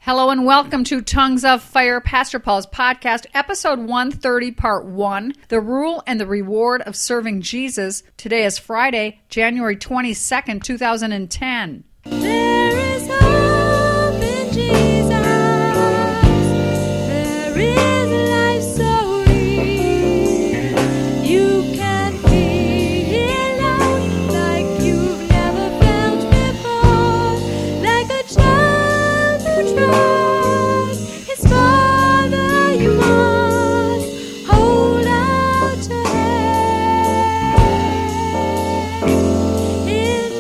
Hello and welcome to Tongues of Fire, Pastor Paul's podcast, episode 130, part 1, The Rule and the Reward of Serving Jesus. Today is Friday, January 22nd, 2010. There is hope in Jesus. There is life so real. You can feel love like you've never felt before. Like a child who trusts his father, you must hold out your hand in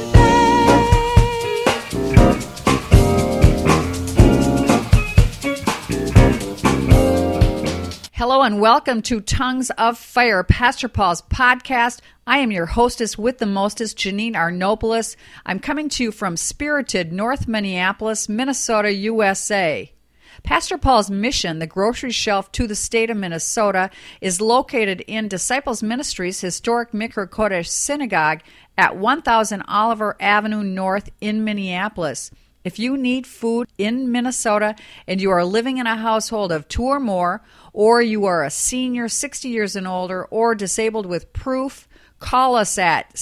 faith. Hello and welcome to Tongues of Fire, Pastor Paul's podcast. I am your hostess with the mostest, Janine Arnopoulos. I'm coming to you from spirited North Minneapolis, Minnesota, USA. Pastor Paul's mission, the grocery shelf to the state of Minnesota, is located in Disciples Ministries' historic Mikra Kodesh Synagogue at 1000 Oliver Avenue North in Minneapolis. If you need food in Minnesota and you are living in a household of two or more, or you are a senior 60 years and older or disabled with proof, call us at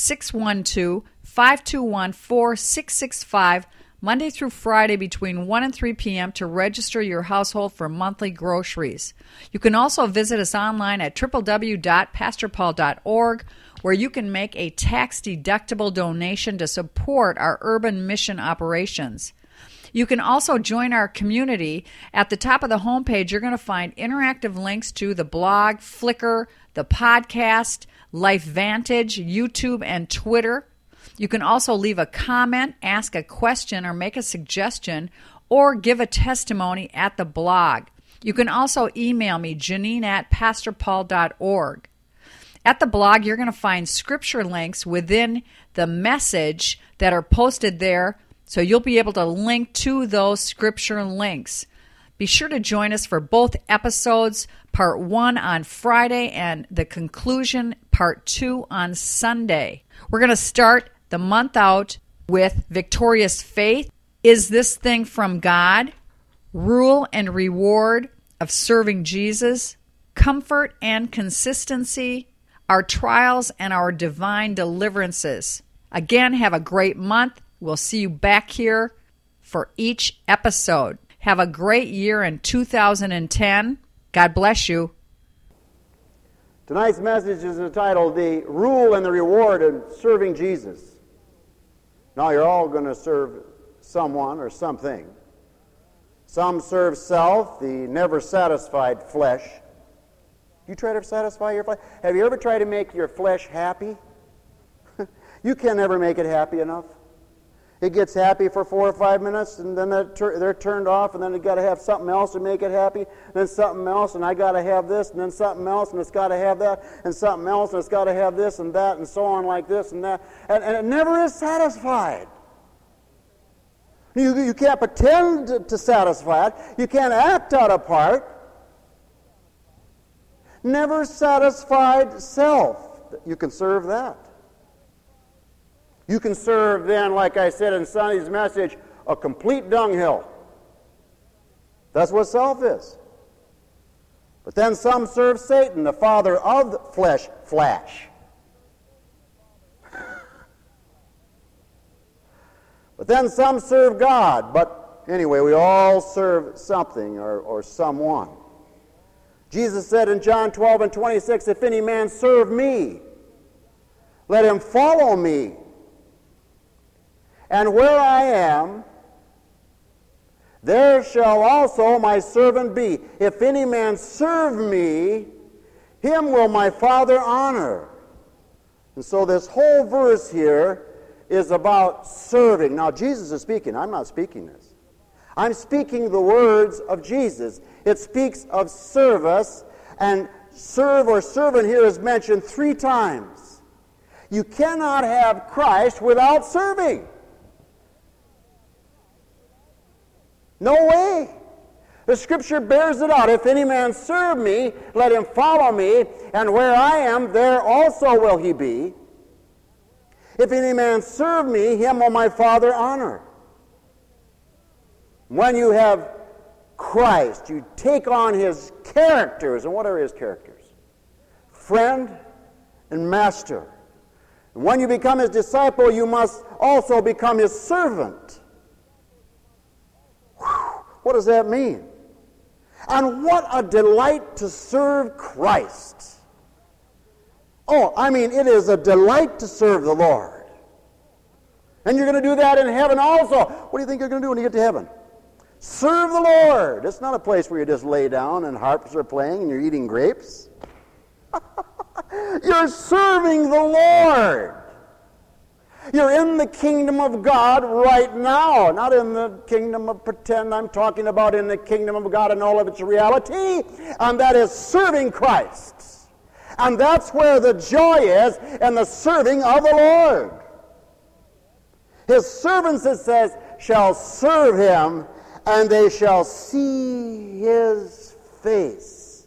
612-521-4665 Monday through Friday between 1 and 3 p.m. to register your household for monthly groceries. You can also visit us online at www.pastorpaul.org, where you can make a tax-deductible donation to support our urban mission operations. You can also join our community. At the top of the homepage, you're going to find interactive links to the blog, Flickr, the podcast, LifeVantage, YouTube, and Twitter. You can also leave a comment, ask a question, or make a suggestion, or give a testimony at the blog. You can also email me, janine@pastorpaul.org. At the blog, you're going to find scripture links within the message that are posted there, so you'll be able to link to those scripture links. Be sure to join us for both episodes, part 1 on Friday and the conclusion, part 2 on Sunday. We're going to start the month out with Victorious Faith, Is This Thing From God?, Rule and Reward of Serving Jesus, Comfort and Consistency, Our Trials and Our Divine Deliverances. Again, have a great month. We'll see you back here for each episode. Have a great year in 2010. God bless you. Tonight's message is entitled The Rule and the Reward of Serving Jesus. Now, you're all going to serve someone or something. Some serve self, the never-satisfied flesh. You try to satisfy your flesh? Have you ever tried to make your flesh happy? You can never make it happy enough. It gets happy for 4 or 5 minutes, and then they're turned off, and then they've got to have something else to make it happy, and then something else, and I got to have this, and then something else, and it's got to have that, and something else, and it's got to have this and that, and so on like this and that, and it never is satisfied. You can't pretend to satisfy it. You can't act out a part. Never satisfied self. You can serve that. You can serve then, like I said in Sunday's message, a complete dunghill. That's what self is. But then some serve Satan, the father of flesh. But then some serve God. But anyway, we all serve something or someone. Jesus said in John 12 and 26, If any man serve me, let him follow me. And where I am, there shall also my servant be. If any man serve me, him will my Father honor. And so this whole verse here is about serving. Now, Jesus is speaking. I'm not speaking this. I'm speaking the words of Jesus. It speaks of service, and serve or servant here is mentioned 3 times. You cannot have Christ without serving. No way. The Scripture bears it out. If any man serve me, let him follow me, and where I am, there also will he be. If any man serve me, him will my Father honor. When you have Christ. You take on his characters. And what are his characters? Friend and master. And when you become his disciple, you must also become his servant. Whew, what does that mean? And what a delight to serve Christ. Oh, I mean, it is a delight to serve the Lord. And you're going to do that in heaven also. What do you think you're going to do when you get to heaven? Serve the Lord. It's not a place where you just lay down and harps are playing and you're eating grapes. You're serving the Lord. You're in the kingdom of God right now, not in the kingdom of pretend. I'm talking about in the kingdom of God and all of its reality, and that is serving Christ. And that's where the joy is, in the serving of the Lord. His servants, it says, shall serve him, and they shall see his face.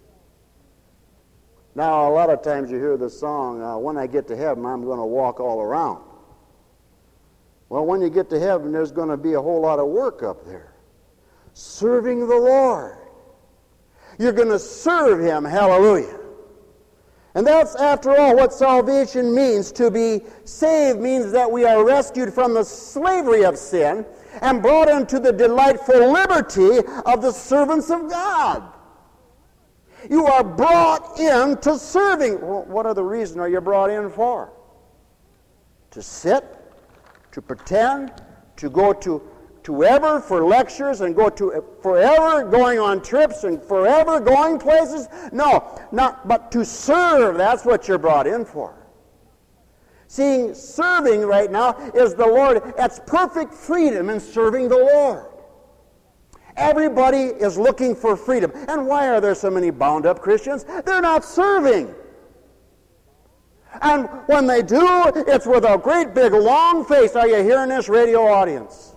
Now, a lot of times you hear the song, when I get to heaven, I'm going to walk all around. Well, when you get to heaven, there's going to be a whole lot of work up there. Serving the Lord. You're going to serve him, hallelujah. And that's, after all, what salvation means. To be saved means that we are rescued from the slavery of sin and brought into the delightful liberty of the servants of God. You are brought into serving. Well, what other reason are you brought in for? To sit? To pretend, to go to ever for lectures and go to forever going on trips and forever going places? No, but to serve, that's what you're brought in for. Seeing, serving right now is the Lord. That's perfect freedom in serving the Lord. Everybody is looking for freedom. And why are there so many bound up Christians? They're not serving. And when they do, it's with a great big long face. Are you hearing this, radio audience?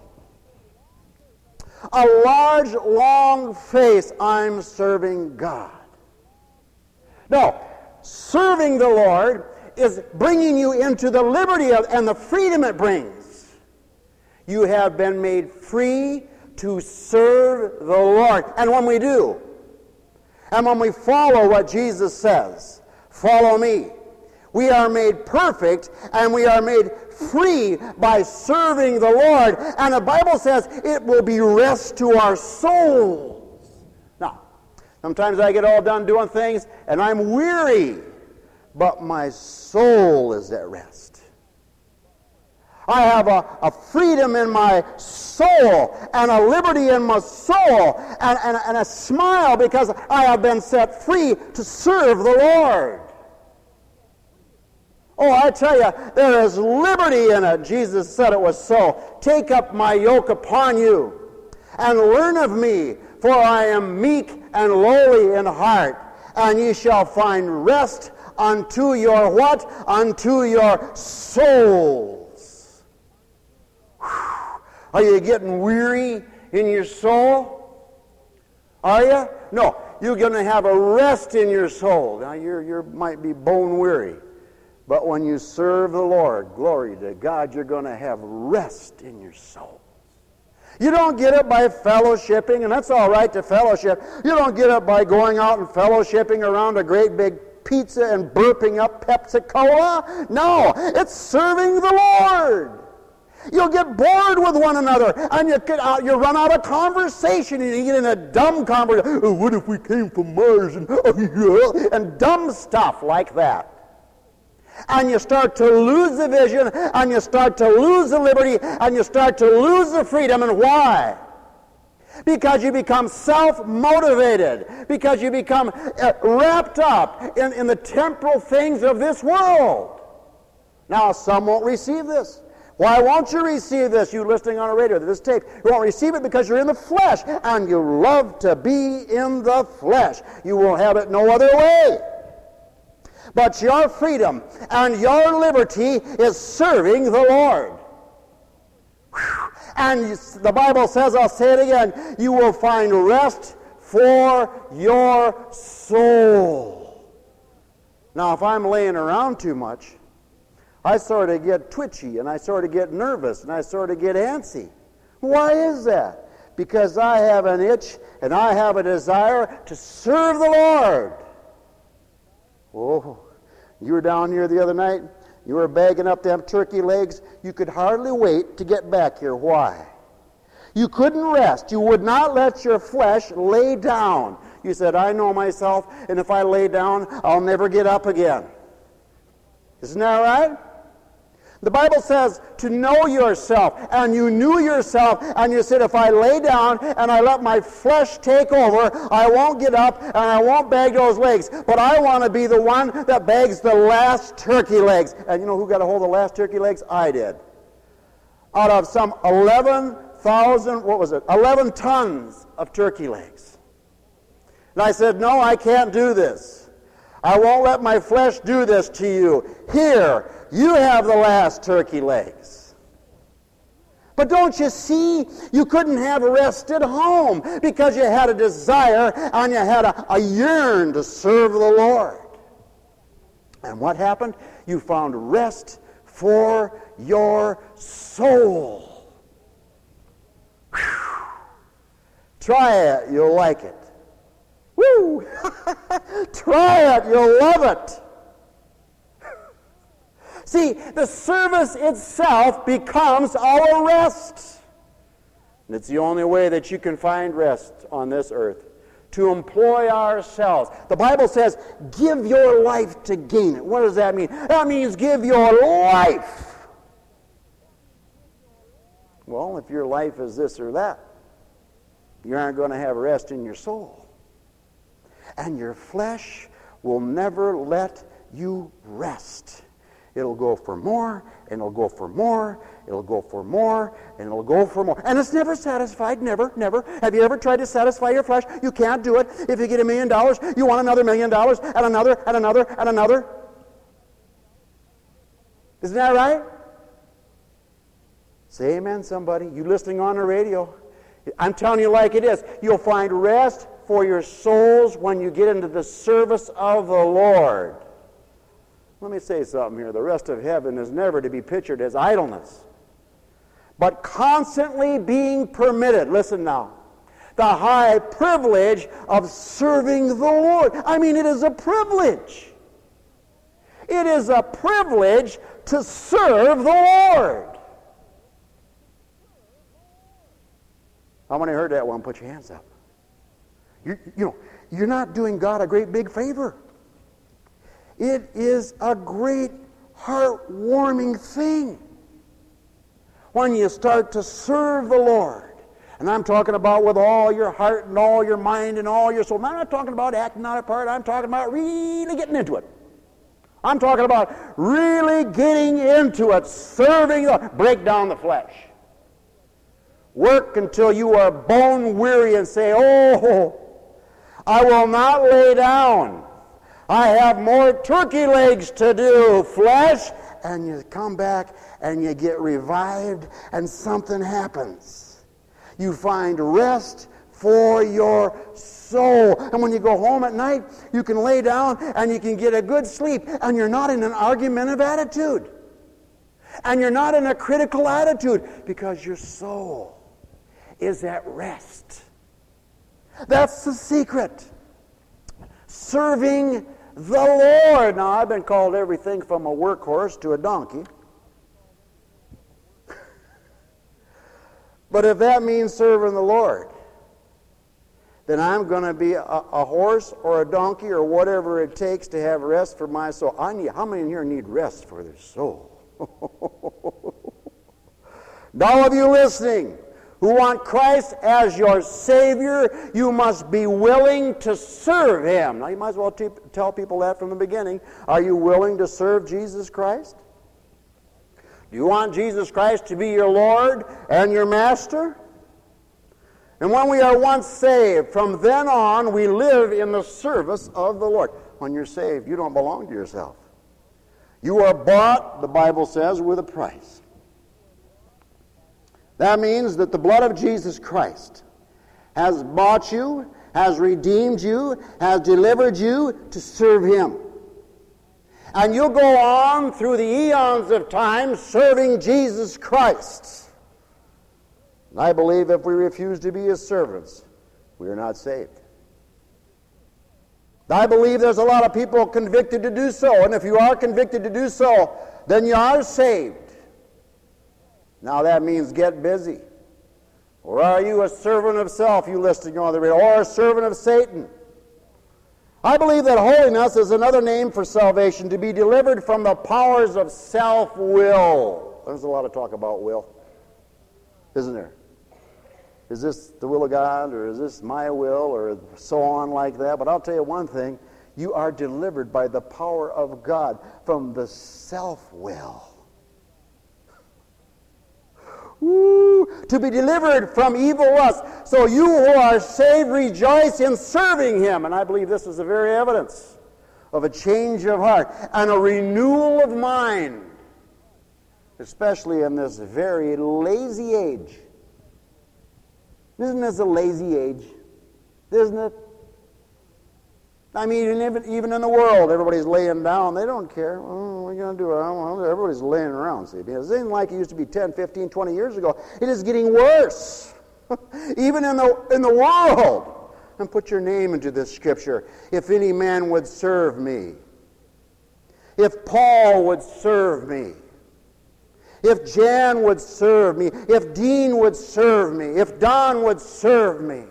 A large, long face. I'm serving God. No, serving the Lord is bringing you into the liberty and the freedom it brings. You have been made free to serve the Lord. And when we do, and when we follow what Jesus says, follow me, we are made perfect and we are made free by serving the Lord. And the Bible says it will be rest to our souls. Now, sometimes I get all done doing things and I'm weary, but my soul is at rest. I have a freedom in my soul and a liberty in my soul and a smile because I have been set free to serve the Lord. Oh, I tell you, there is liberty in it. Jesus said it was so. Take up my yoke upon you and learn of me, for I am meek and lowly in heart, and ye shall find rest unto your what? Unto your souls. Whew. Are you getting weary in your soul? Are you? No, you're going to have a rest in your soul. Now, you might be bone weary. But when you serve the Lord, glory to God, you're going to have rest in your soul. You don't get it by fellowshipping, and that's all right to fellowship. You don't get it by going out and fellowshipping around a great big pizza and burping up Pepsi-Cola. No, it's serving the Lord. You'll get bored with one another, and you run out of conversation, and you get in a dumb conversation. Oh, what if we came from Mars? And dumb stuff like that. And you start to lose the vision, and you start to lose the liberty, and you start to lose the freedom. And why? Because you become self-motivated, because you become wrapped up in the temporal things of this world. Now, some won't receive this. Why won't you receive this, you listening on a radio, this tape? You won't receive it because you're in the flesh, and you love to be in the flesh. You will have it no other way. But your freedom and your liberty is serving the Lord. Whew. And the Bible says, I'll say it again, you will find rest for your soul. Now, if I'm laying around too much, I sort of get twitchy, and I sort of get nervous, and I sort of get antsy. Why is that? because I have an itch and I have a desire to serve the Lord. Oh, you were down here the other night. You were bagging up them turkey legs. You could hardly wait to get back here. Why? You couldn't rest. You would not let your flesh lay down. You said, I know myself, and if I lay down, I'll never get up again. Isn't that right? The Bible says to know yourself, and you knew yourself, and you said, if I lay down and I let my flesh take over, I won't get up and I won't bag those legs. But I want to be the one that bags the last turkey legs. And you know who got a hold of the last turkey legs? I did. Out of some 11 tons of turkey legs. And I said, no, I can't do this. I won't let my flesh do this to you. Here, you have the last turkey legs. But don't you see, you couldn't have rest at home because you had a desire and you had a yearn to serve the Lord. And what happened? You found rest for your soul. Whew. Try it, you'll like it. Woo! Try it, you'll love it. See, the service itself becomes our rest. And it's the only way that you can find rest on this earth, to employ ourselves. The Bible says, give your life to gain it. What does that mean? That means give your life. Well, if your life is this or that, you aren't going to have rest in your soul. And your flesh will never let you rest. It'll go for more, and it'll go for more, it'll go for more, and it'll go for more. And it's never satisfied, never, never. Have you ever tried to satisfy your flesh? You can't do it. If you get $1 million, you want another $1 million, and another, and another, and another. Isn't that right? Say amen, somebody. You listening on the radio. I'm telling you like it is. You'll find rest for your souls when you get into the service of the Lord. Let me say something here. The rest of heaven is never to be pictured as idleness, but constantly being permitted. Listen now. The high privilege of serving the Lord. I mean, it is a privilege. It is a privilege to serve the Lord. How many heard that one? Put your hands up. You're not doing God a great big favor. It is a great heartwarming thing when you start to serve the Lord. And I'm talking about with all your heart and all your mind and all your soul. I'm not talking about acting out a part. I'm talking about really getting into it. I'm talking about really getting into it, serving the Lord. Break down the flesh. Work until you are bone weary and say, oh, I will not lay down. I have more turkey legs to do, flesh. And you come back and you get revived and something happens. You find rest for your soul. And when you go home at night, you can lay down and you can get a good sleep. And you're not in an argumentative attitude. And you're not in a critical attitude because your soul is at rest. That's the secret. Serving the Lord. Now, I've been called everything from a workhorse to a donkey. But if that means serving the Lord, then I'm going to be a horse or a donkey or whatever it takes to have rest for my soul. How many in here need rest for their soul? All of you listening who want Christ as your Savior, you must be willing to serve Him. Now, you might as well tell people that from the beginning. Are you willing to serve Jesus Christ? Do you want Jesus Christ to be your Lord and your Master? And when we are once saved, from then on, we live in the service of the Lord. When you're saved, you don't belong to yourself. You are bought, the Bible says, with a price. That means that the blood of Jesus Christ has bought you, has redeemed you, has delivered you to serve Him. And you'll go on through the eons of time serving Jesus Christ. And I believe if we refuse to be His servants, we are not saved. I believe there's a lot of people convicted to do so, and if you are convicted to do so, then you are saved. Now that means get busy. Or are you a servant of self, you listening on the radio, or a servant of Satan? I believe that holiness is another name for salvation, to be delivered from the powers of self-will. There's a lot of talk about will, isn't there? Is this the will of God, or is this my will, or so on like that? But I'll tell you one thing, you are delivered by the power of God from the self-will. Woo! To be delivered from evil lust. So you who are saved rejoice in serving Him. And I believe this is the very evidence of a change of heart and a renewal of mind, especially in this very lazy age. Isn't this a lazy age? Isn't it? I mean, even in the world, everybody's laying down. They don't care. Oh, what are you going to do? Everybody's laying around, see. Because it isn't like it used to be 10, 15, 20 years ago. It is getting worse. Even in the world. And put your name into this scripture. If any man would serve me. If Paul would serve me. If Jan would serve me. If Dean would serve me. If Don would serve me.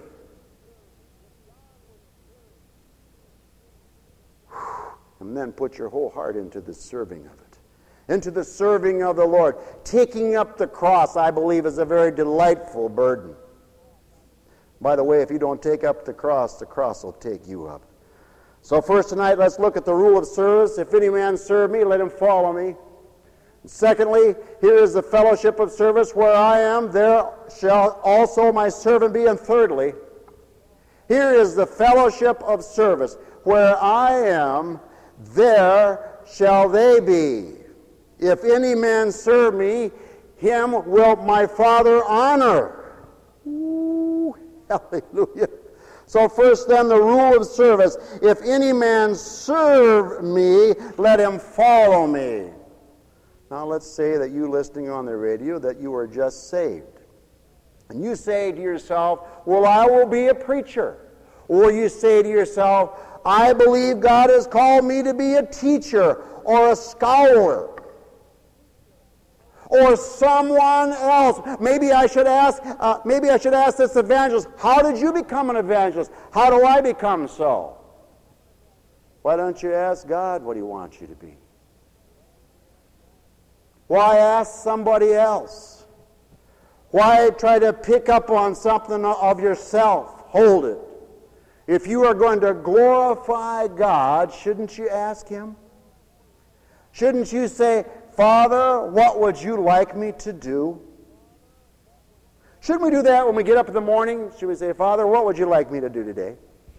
And then put your whole heart into the serving of it. Into the serving of the Lord. Taking up the cross, I believe, is a very delightful burden. By the way, if you don't take up the cross will take you up. So first tonight, let's look at the rule of service. If any man serve me, let him follow me. And secondly, here is the fellowship of service. Where I am, there shall also my servant be. And thirdly, here is the fellowship of service. Where I am, there shall they be. If any man serve me, him will my Father honor. Ooh, hallelujah. So first then the rule of service. If any man serve me, let him follow me. Now let's say that you listening on the radio, that you are just saved. And you say to yourself, well, I will be a preacher. Or you say to yourself, I believe God has called me to be a teacher or a scholar or someone else. Maybe I should ask this evangelist, how did you become an evangelist? How do I become so? Why don't you ask God what He wants you to be? Why ask somebody else? Why try to pick up on something of yourself? Hold it. If you are going to glorify God, shouldn't you ask Him? Shouldn't you say, Father, what would you like me to do? Shouldn't we do that when we get up in the morning? Should we say, Father, what would you like me to do today?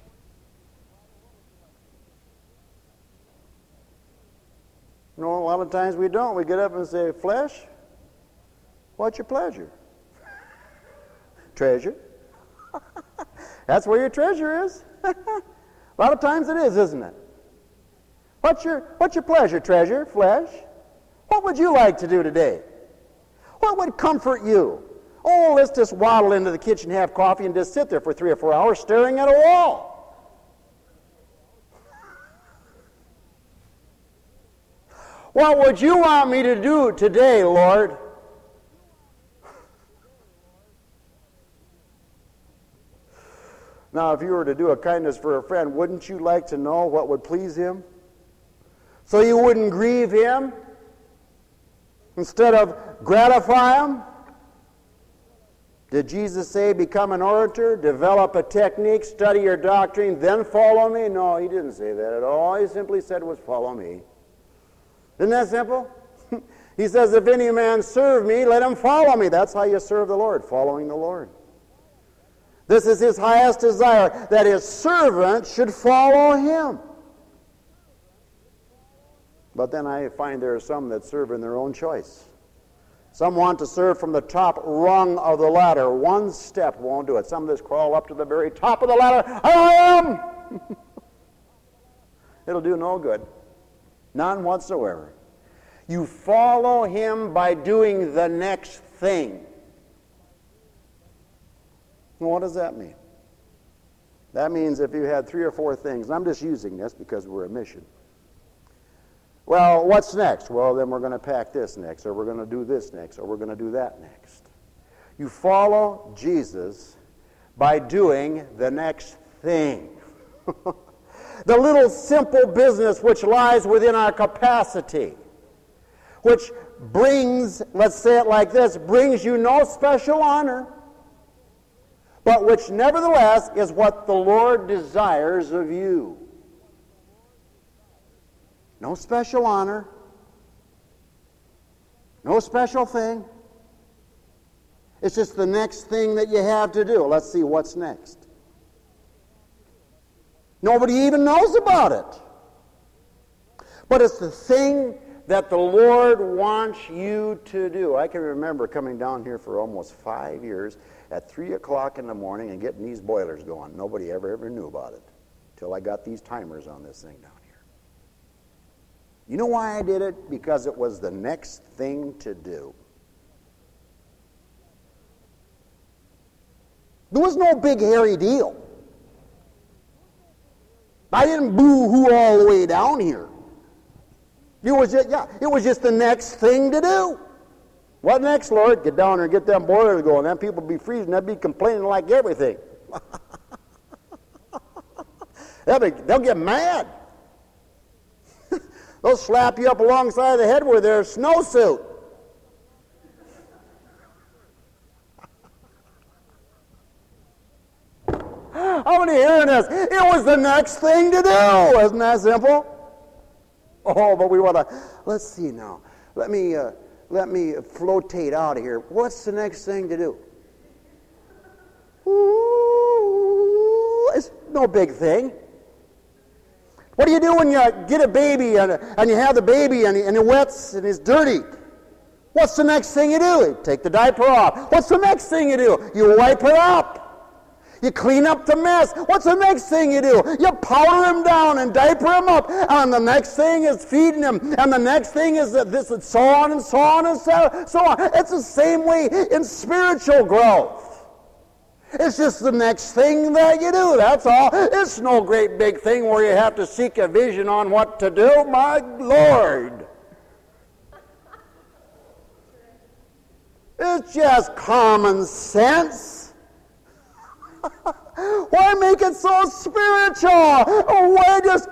No, a lot of times we don't. We get up and say, flesh, what's your pleasure? Treasure. That's where your treasure is. A lot of times it is, isn't it? What's your pleasure, treasure, flesh? What would you like to do today? What would comfort you? Oh, let's just waddle into the kitchen, have coffee, and just sit there for 3 or 4 hours staring at a wall. What would you want me to do today, Lord? Now, if you were to do a kindness for a friend, wouldn't you like to know what would please Him? So you wouldn't grieve Him instead of gratify Him? Did Jesus say, become an orator, develop a technique, study your doctrine, then follow me? No, He didn't say that at all. All He simply said was, follow me. Isn't that simple? He says, if any man serve me, let him follow me. That's how you serve the Lord, following the Lord. This is His highest desire, that His servant should follow Him. But then I find there are some that serve in their own choice. Some want to serve from the top rung of the ladder. One step won't do it. Some just crawl up to the very top of the ladder. I am! It'll do no good. None whatsoever. You follow Him by doing the next thing. Well, what does that mean? That means if you had 3 or 4 things, and I'm just using this because we're a mission. Well, what's next? Well, then we're going to pack this next, or we're going to do this next, or we're going to do that next. You follow Jesus by doing the next thing. The little simple business which lies within our capacity, which brings, let's say it like this, brings you no special honor, but which nevertheless is what the Lord desires of you. No special honor, no special thing. It's just the next thing that you have to do. Let's see what's next. Nobody even knows about it. But it's the thing that the Lord wants you to do. I can remember coming down here for almost 5 years at 3 o'clock in the morning and getting these boilers going. Nobody ever knew about it until I got these timers on this thing down here. You know why I did it? Because it was the next thing to do. There was no big hairy deal. I didn't boo-hoo all the way down here. It was just the next thing to do. What next, Lord? Get down there and get them boilers going. Then people be freezing. They'll be complaining like everything. They'll get mad. They'll slap you up alongside the head with their snowsuit. How many hearing this? It was the next thing to do. Isn't that simple? Oh, but we want to, let's see now. Let me flotate out of here. What's the next thing to do? Ooh, it's no big thing. What do you do when you get a baby and you have the baby and it wets and it's dirty? What's the next thing you do? You take the diaper off. What's the next thing you do? You wipe it up. You clean up the mess. What's the next thing you do? You powder him down and diaper him up. And the next thing is feeding him. And the next thing is this, and so on and so on and so on. It's the same way in spiritual growth. It's just the next thing that you do, that's all. It's no great big thing where you have to seek a vision on what to do. My Lord. It's just common sense. Why make it so spiritual? Why just,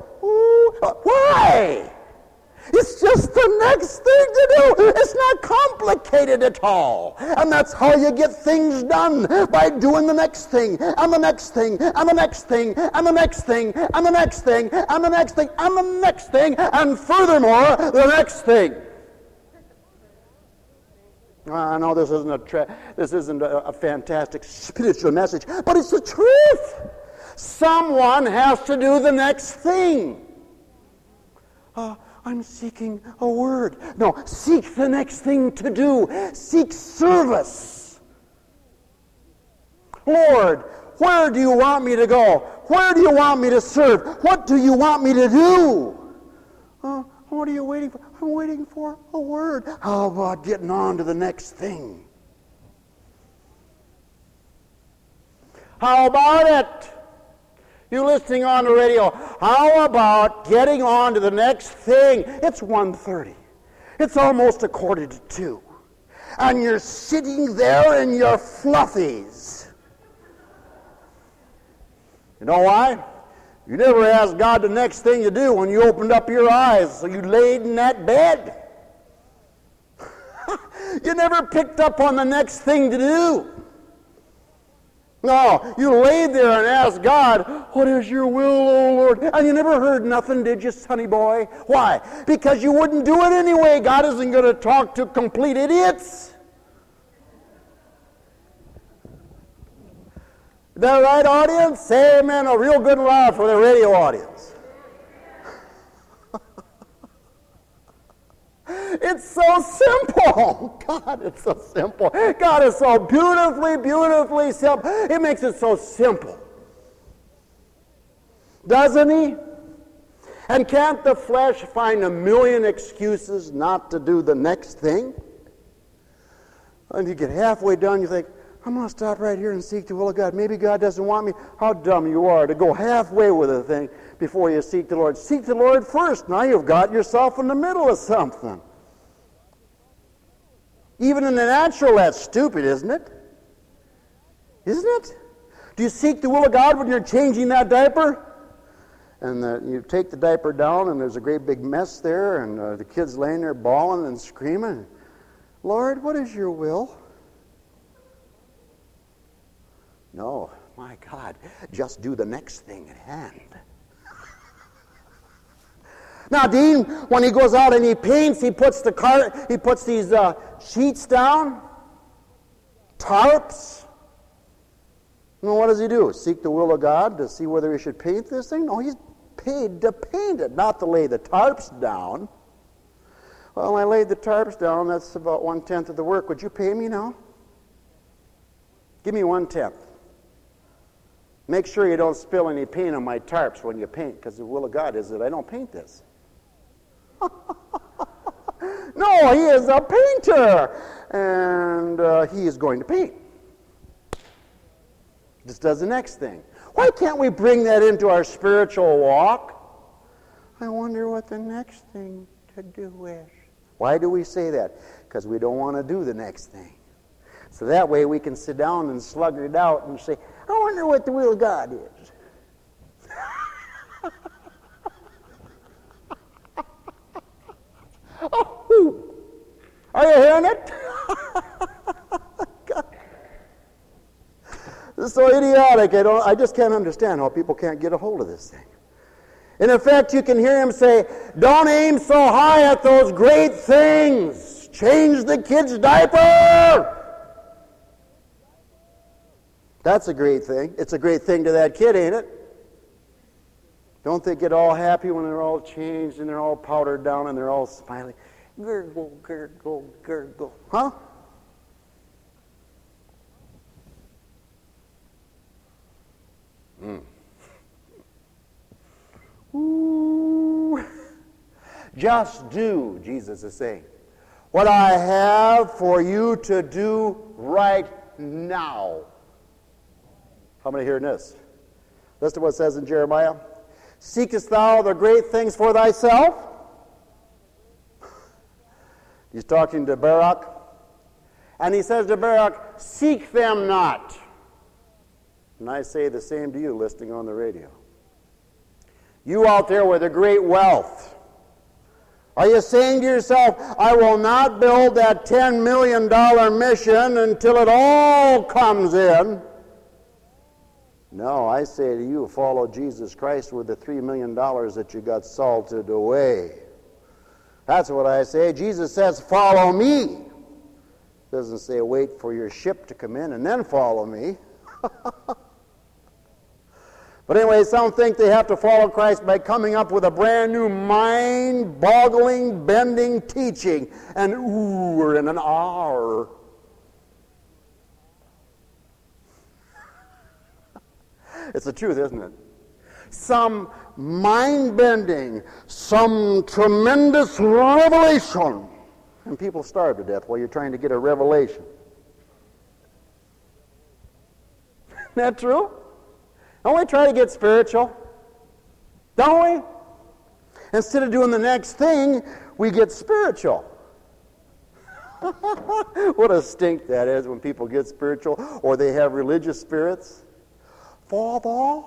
why? It's just the next thing to do. It's not complicated at all. And that's how you get things done, by doing the next thing, and the next thing, and the next thing, and the next thing, and the next thing, and the next thing, and the next thing, and furthermore, the next thing. I know this isn't a fantastic spiritual message, but it's the truth. Someone has to do the next thing. I'm seeking a word. No, seek the next thing to do. Seek service. Lord, where do you want me to go? Where do you want me to serve? What do you want me to do? What are you waiting for? I'm waiting for a word. How about getting on to the next thing? How about it? You listening on the radio, how about getting on to the next thing? It's 1:30. It's almost 1:45. And you're sitting there in your fluffies. You know why? You never asked God the next thing you do when you opened up your eyes, so you laid in that bed. You never picked up on the next thing to do. No, you laid there and asked God, what is your will, O Lord? And you never heard nothing, did you, sonny boy? Why? Because you wouldn't do it anyway. God isn't going to talk to complete idiots. Is that right, audience? Say amen a real good and loud for the radio audience. It's so simple. God, it's so simple. God is so beautifully, beautifully simple. It makes it so simple. Doesn't he? And can't the flesh find a million excuses not to do the next thing? And you get halfway done, you think, I'm going to stop right here and seek the will of God. Maybe God doesn't want me. How dumb you are to go halfway with a thing before you seek the Lord. Seek the Lord first. Now you've got yourself in the middle of something. Even in the natural, that's stupid, isn't it? Isn't it? Do you seek the will of God when you're changing that diaper? And you take the diaper down, and there's a great big mess there, and the kid's laying there bawling and screaming. Lord, what is your will? No, my God, just do the next thing at hand. Now, Dean, when he goes out and he paints, he puts these sheets down, tarps. Well, what does he do? Seek the will of God to see whether he should paint this thing? No, he's paid to paint it, not to lay the tarps down. Well, I laid the tarps down. That's about 1/10 of the work. Would you pay me now? Give me 1/10. Make sure you don't spill any paint on my tarps when you paint, because the will of God is that I don't paint this. No, he is a painter, and he is going to paint. Just does the next thing. Why can't we bring that into our spiritual walk? I wonder what the next thing to do is. Why do we say that? Because we don't want to do the next thing. So that way we can sit down and slug it out and say, I wonder what the will of God is. Oh, are you hearing it? This is so idiotic. I just can't understand how people can't get a hold of this thing. And in fact, you can hear him say, don't aim so high at those great things. Change the kid's diaper. That's a great thing. It's a great thing to that kid, ain't it? Don't they get all happy when they're all changed and they're all powdered down and they're all smiling? Gurgle, gurgle, gurgle. Huh? Ooh. Just do, Jesus is saying, what I have for you to do right now. How many hearing this? Listen to what it says in Jeremiah. Seekest thou the great things for thyself? He's talking to Baruch. And he says to Baruch, seek them not. And I say the same to you listening on the radio. You out there with a great wealth. Are you saying to yourself, I will not build that $10 million mission until it all comes in? No, I say to you, follow Jesus Christ with the $3 million that you got salted away. That's what I say. Jesus says, follow me. Doesn't say wait for your ship to come in and then follow me. But anyway, some think they have to follow Christ by coming up with a brand new mind-boggling, bending teaching. An ooh and an ah. It's the truth, isn't it? Some mind-bending, some tremendous revelation. And people starve to death while you're trying to get a revelation. Isn't that true? Don't we try to get spiritual? Don't we? Instead of doing the next thing, we get spiritual. What a stink that is when people get spiritual or they have religious spirits. Father,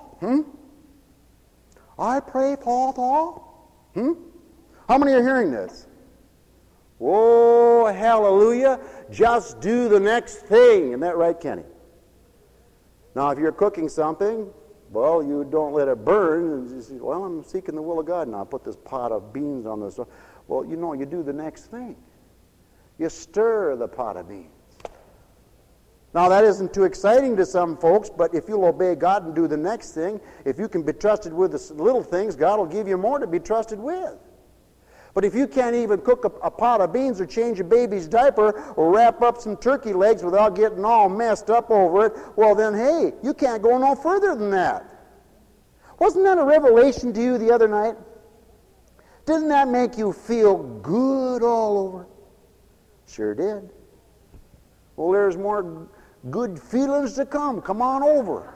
I pray, Father. How many are hearing this? Oh, hallelujah. Just do the next thing. Isn't that right, Kenny? Now, if you're cooking something, well, you don't let it burn. And you say, well, I'm seeking the will of God. Now, I'll put this pot of beans on this. Well, you do the next thing. You stir the pot of beans. Now, that isn't too exciting to some folks, but if you'll obey God and do the next thing, if you can be trusted with the little things, God will give you more to be trusted with. But if you can't even cook a pot of beans or change a baby's diaper or wrap up some turkey legs without getting all messed up over it, well then, hey, you can't go no further than that. Wasn't that a revelation to you the other night? Didn't that make you feel good all over? Sure did. Well, there's more good feelings to come. Come on over.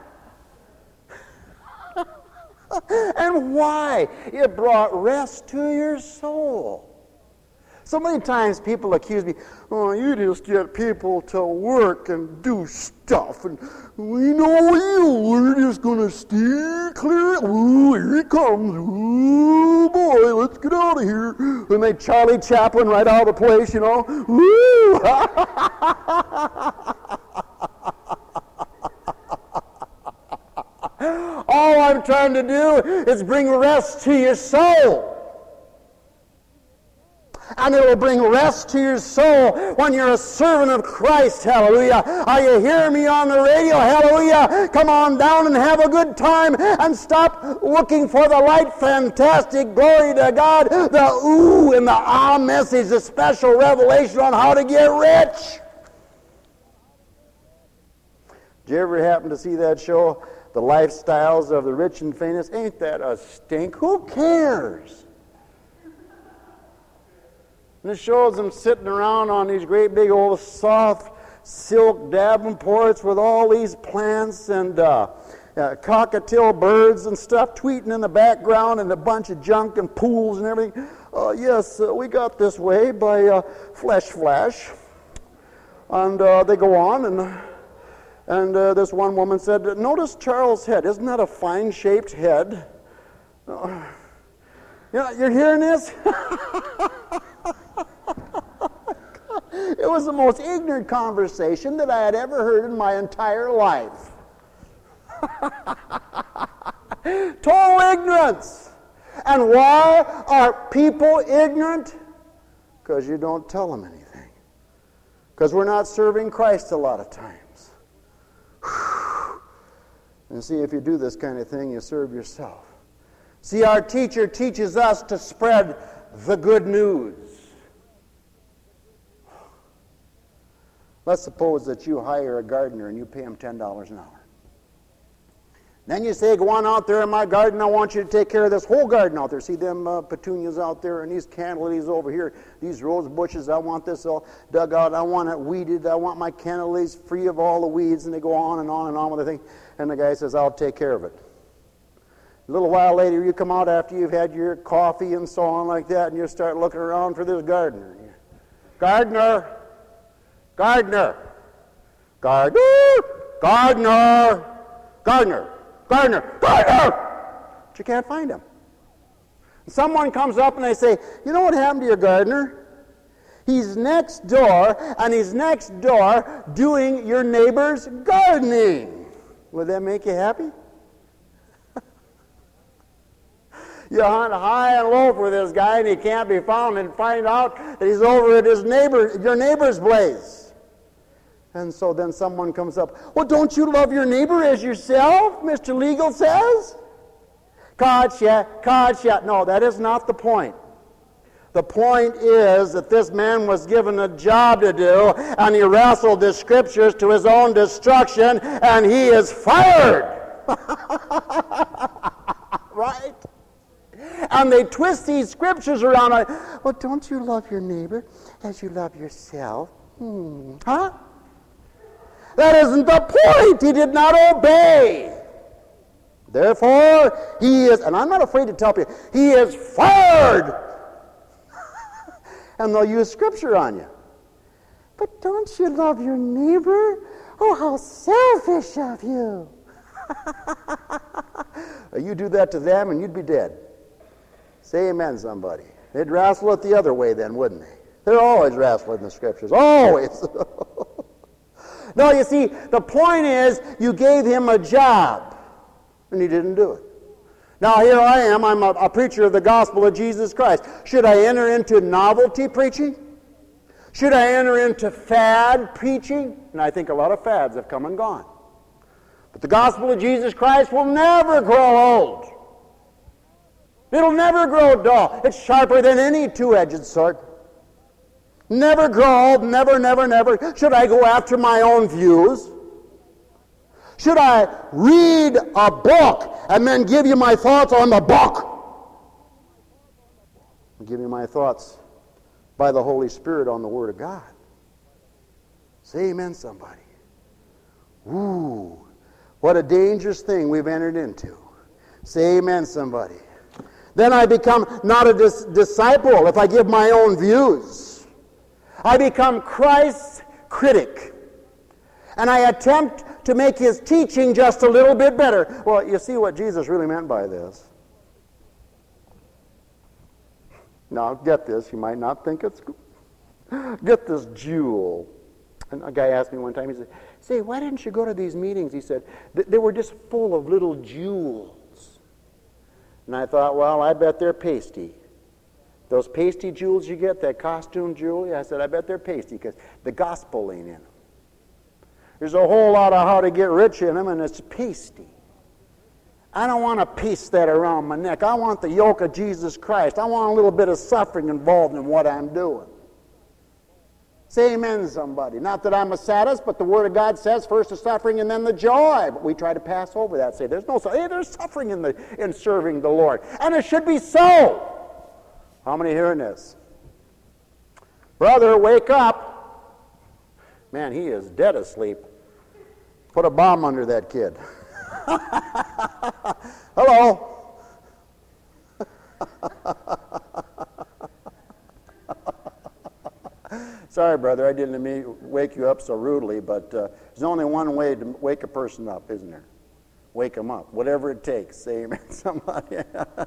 And why? It brought rest to your soul. So many times people accuse me, oh, you just get people to work and do stuff, and we know you, we're just going to steer clear. Ooh, here he comes. Ooh, boy, let's get out of here. And they Charlie Chaplin right out of the place, you know. Ooh. All I'm trying to do is bring rest to your soul. And it will bring rest to your soul when you're a servant of Christ. Hallelujah. Are you hearing me on the radio? Hallelujah. Come on down and have a good time and stop looking for the light, fantastic, glory to God, the ooh and the ah message, the special revelation on how to get rich. Did you ever happen to see that show, The Lifestyles of the Rich and Famous? Ain't that a stink? Who cares? And it shows them sitting around on these great big old soft silk Davenports with all these plants and cockatiel birds and stuff tweeting in the background and a bunch of junk and pools and everything. Yes, we got this way by Flesh Flash. And they go on and this one woman said, notice Charles' head. Isn't that a fine-shaped head? You're hearing this? It was the most ignorant conversation that I had ever heard in my entire life. Total ignorance. And why are people ignorant? Because you don't tell them anything. Because we're not serving Christ a lot of times. And see, if you do this kind of thing, you serve yourself. See, our teacher teaches us to spread the good news. Let's suppose that you hire a gardener and you pay him $10 an hour. Then you say, go on out there in my garden, I want you to take care of this whole garden out there. See them petunias out there and these cantaloupes over here, these rose bushes, I want this all dug out, I want it weeded, I want my cantaloupes free of all the weeds, and they go on and on and on with the thing. And the guy says, I'll take care of it. A little while later, you come out after you've had your coffee and so on like that, and you start looking around for this gardener. Gardener! Gardener! Gardener! Gardener! Gardener! Gardener! Gardener! But you can't find him. And someone comes up and they say, you know what happened to your gardener? He's next door, and he's next door doing your neighbor's gardening. Would that make you happy? You hunt high and low for this guy, and he can't be found, and find out that he's over at your neighbor's place. And so then someone comes up, well, don't you love your neighbor as yourself, Mr. Legal says? Gotcha. No, that is not the point. The point is that this man was given a job to do, and he wrestled the scriptures to his own destruction, and he is fired. Right? And they twist these scriptures around. Well, don't you love your neighbor as you love yourself? Huh? That isn't the point. He did not obey. Therefore, he is, and I'm not afraid to tell people, he is fired. And they'll use scripture on you. But don't you love your neighbor? Oh, how selfish of you. You do that to them and you'd be dead. Say amen, somebody. They'd wrestle it the other way then, wouldn't they? They're always wrestling the scriptures. Always. No, you see, the point is you gave him a job and he didn't do it. Now here I am, I'm a preacher of the gospel of Jesus Christ. Should I enter into novelty preaching? Should I enter into fad preaching? And I think a lot of fads have come and gone. But the gospel of Jesus Christ will never grow old. It'll never grow dull. It's sharper than any two-edged sword. Never grow old, never. Should I go after my own views? Should I read a book and then give you my thoughts on the book? I'll give you my thoughts by the Holy Spirit on the Word of God. Say amen, somebody. Ooh, what a dangerous thing we've entered into. Say amen, somebody. Then I become not a disciple if I give my own views. I become Christ's critic. And I attempt to make his teaching just a little bit better. Well, you see what Jesus really meant by this. Now, get this. You might not think it's... Get this jewel. And a guy asked me one time, he said, say, why didn't you go to these meetings? He said, they were just full of little jewels. And I thought, well, I bet they're pasty. Those pasty jewels you get, that costume jewelry, I said, I bet they're pasty because the gospel ain't in them. There's a whole lot of how to get rich in them, and it's pasty. I don't want to paste that around my neck. I want the yoke of Jesus Christ. I want a little bit of suffering involved in what I'm doing. Say amen, somebody. Not that I'm a sadist, but the Word of God says first the suffering and then the joy. But we try to pass over that. Say there's no suffering. Hey, there's suffering in serving the Lord. And it should be so. How many hearing this? Brother, wake up. Man, he is dead asleep. Put a bomb under that kid. Hello. Sorry, brother, I didn't mean to wake you up so rudely, but there's only one way to wake a person up, isn't there? Wake them up, whatever it takes. Say amen, somebody.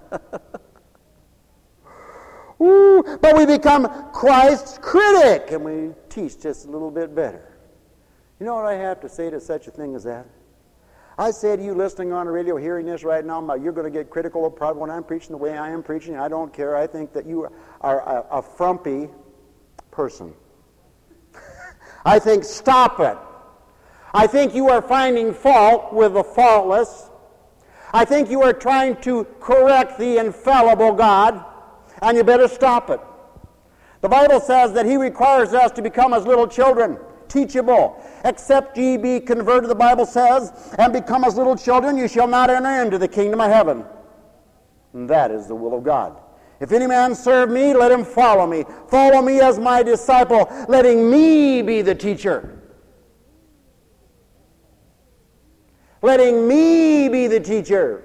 Ooh, but we become Christ's critic, and we teach just a little bit better. You know what I have to say to such a thing as that? I say to you listening on the radio, hearing this right now, you're going to get critical of probably when I'm preaching the way I am preaching. I don't care. I think that you are a frumpy person. I think, stop it. I think you are finding fault with the faultless. I think you are trying to correct the infallible God, and you better stop it. The Bible says that he requires us to become as little children, teachable. Except ye be converted, the Bible says, and become as little children, you shall not enter into the kingdom of heaven. And that is the will of God. If any man serve me, let him follow me. Follow me as my disciple, letting me be the teacher. Letting me be the teacher.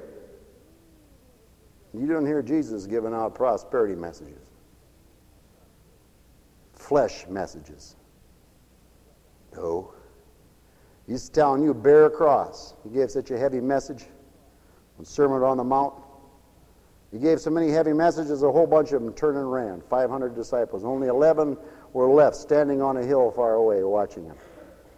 You don't hear Jesus giving out prosperity messages. Flesh messages. No. He's telling you, bear a cross. He gave such a heavy message on Sermon on the Mount. He gave so many heavy messages, a whole bunch of them turned and ran. 500 disciples. Only 11 were left, standing on a hill far away, watching him.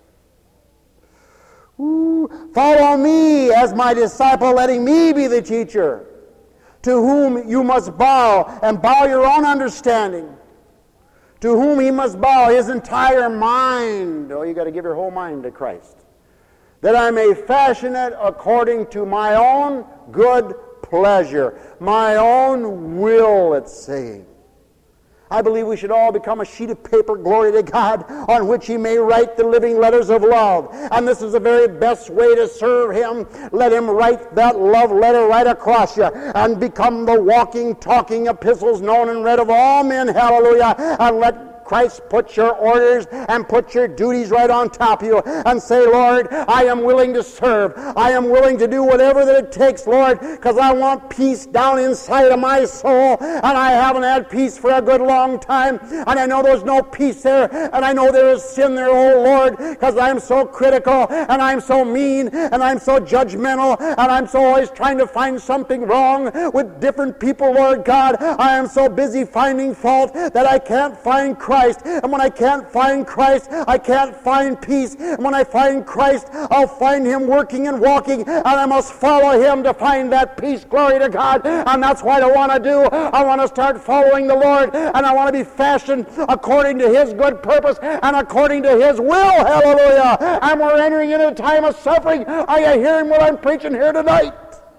Ooh, follow me as my disciple, letting me be the teacher, to whom you must bow, and bow your own understanding, to whom he must bow his entire mind. Oh, you got to give your whole mind to Christ. That I may fashion it according to my own good pleasure, my own will, it's saying. I believe we should all become a sheet of paper, glory to God, on which he may write the living letters of love. And this is the very best way to serve him. Let him write that love letter right across you and become the walking, talking epistles known and read of all men. Hallelujah. And let Christ put your orders and put your duties right on top of you and say, Lord, I am willing to serve. I am willing to do whatever that it takes, Lord, because I want peace down inside of my soul, and I haven't had peace for a good long time, and I know there's no peace there, and I know there is sin there, oh Lord, because I'm so critical, and I'm so mean, and I'm so judgmental, and I'm so always trying to find something wrong with different people, Lord God. I am so busy finding fault that I can't find Christ. And when I can't find Christ, I can't find peace. And when I find Christ, I'll find him working and walking, and I must follow him to find that peace. Glory to God. And that's what I want to do. I want to start following the Lord, and I want to be fashioned according to his good purpose and according to his will. Hallelujah. And we're entering into a time of suffering. Are you hearing what I'm preaching here tonight?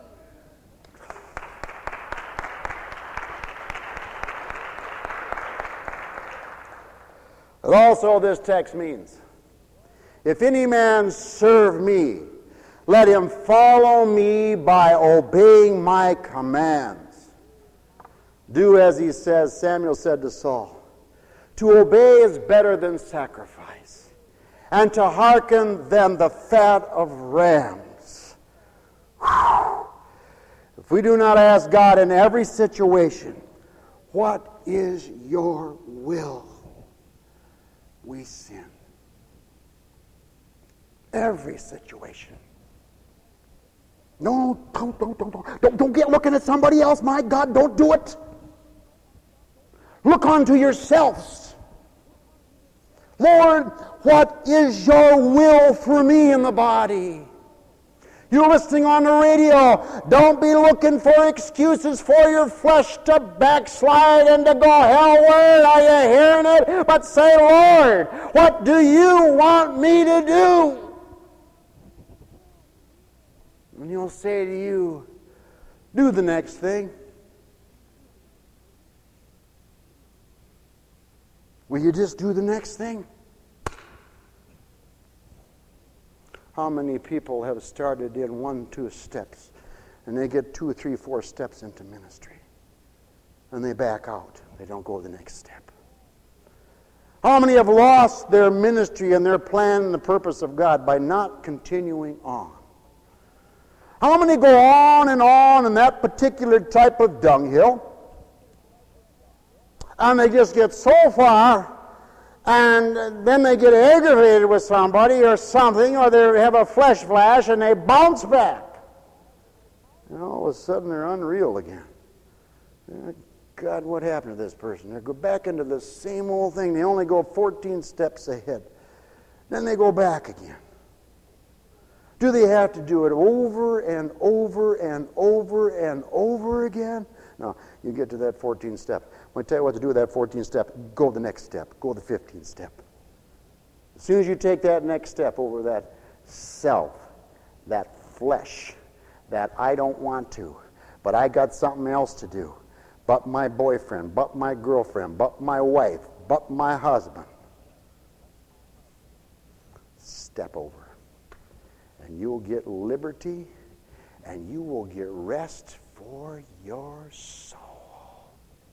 But also this text means, if any man serve me, let him follow me by obeying my commands. Do as he says, Samuel said to Saul. To obey is better than sacrifice, and to hearken than the fat of rams. Whew. If we do not ask God in every situation, what is your will? We sin. Every situation. No, don't get looking at somebody else. My God, don't do it. Look unto yourselves. Lord, what is your will for me in the body? You're listening on the radio. Don't be looking for excuses for your flesh to backslide and to go hellward. Are you hearing it? But say, Lord, what do you want me to do? And He'll say to you, do the next thing. Will you just do the next thing? How many people have started in 1, 2 steps, and they get 2, 3, 4 steps into ministry, and they back out. They don't go the next step. How many have lost their ministry and their plan and the purpose of God by not continuing on? How many go on in that particular type of dunghill, and they just get so far, and then they get aggravated with somebody or something, or they have a flesh flash, and they bounce back. And all of a sudden, they're unreal again. God, what happened to this person? They go back into the same old thing. They only go 14 steps ahead. Then they go back again. Do they have to do it over and over and over and over again? No, you get to that 14th step. When I tell you what to do with that 14th step, go the next step. Go the 15th step. As soon as you take that next step over that self, that flesh, that I don't want to, but I got something else to do, but my boyfriend, but my girlfriend, but my wife, but my husband, step over. And you'll get liberty, and you will get rest for your soul.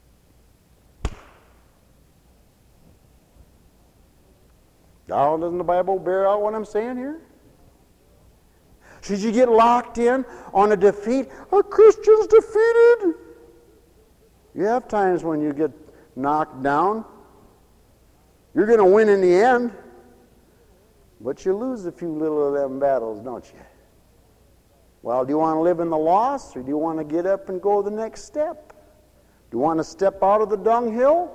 Now, doesn't the Bible bear out what I'm saying here? Should you get locked in on a defeat? A Christian's defeated. You have times when you get knocked down. You're going to win in the end. But you lose a few little of them battles, don't you? Well, do you want to live in the loss, or do you want to get up and go the next step? Do you want to step out of the dunghill?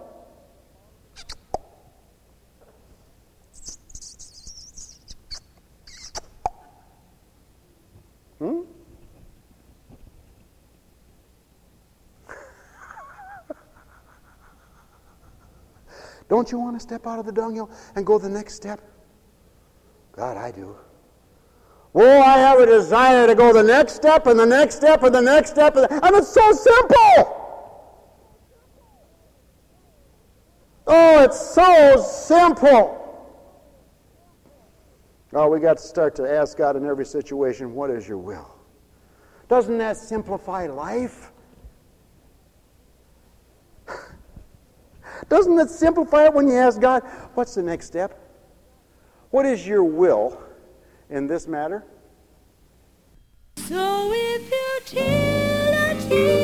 Don't you want to step out of the dunghill and go the next step? God, I do. Oh, I have a desire to go the next step and the next step and the next step. And it's so simple. Oh, it's so simple. Oh, we got to start to ask God in every situation, what is your will? Doesn't that simplify life? Doesn't it simplify it when you ask God, what's the next step? What is your will in this matter? So if you till a tear